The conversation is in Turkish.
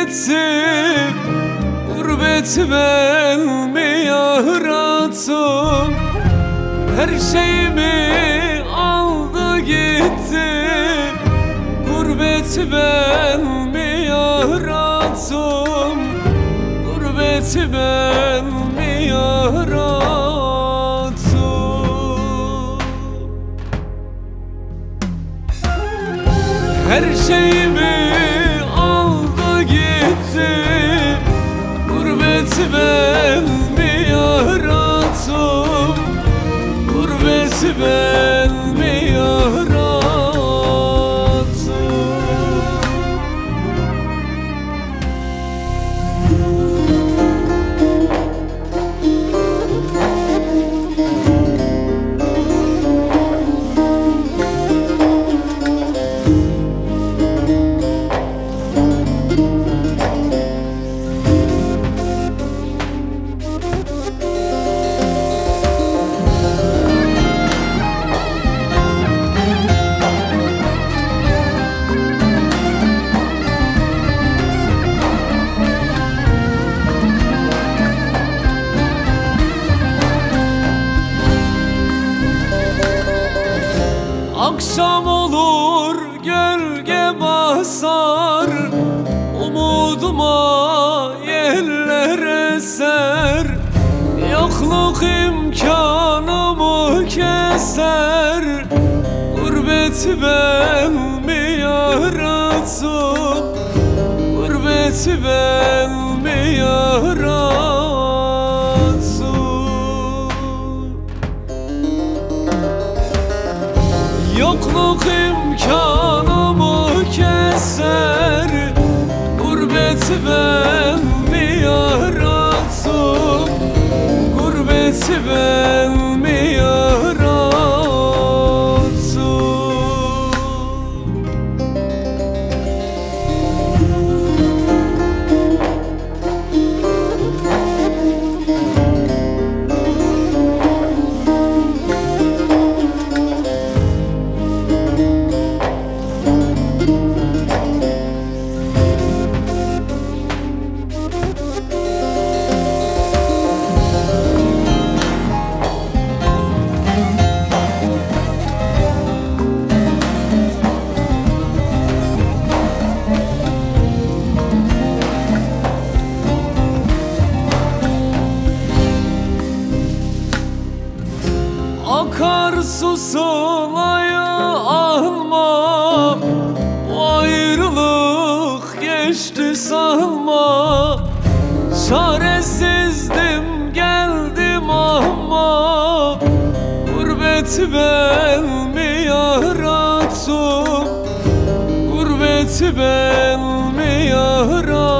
gitti, gurbet ben mi yarattım? Her şeyimi aldı gitti, gurbet ben mi yarattım? Gurbet ben mi yarattım? Her şeyimi aldı gitti, gurbet ben mi yarattım? Gurbet ben mi yarattım? Akşam olur gölge basar, umuduma yeller eser. Yokluk imkanımı keser, gurbet ben mi yarattım? Gurbet ben mi yarattım? Yokluk imkanımı keser, gurbet ben mi yarattım? Gurbet ben mi yarattım? Akarsu sılaya alma, bu ayrılık geçti sanma. Çaresizdim geldim ama, gurbet ben mi yarattım? Gurbet ben mi yarattım?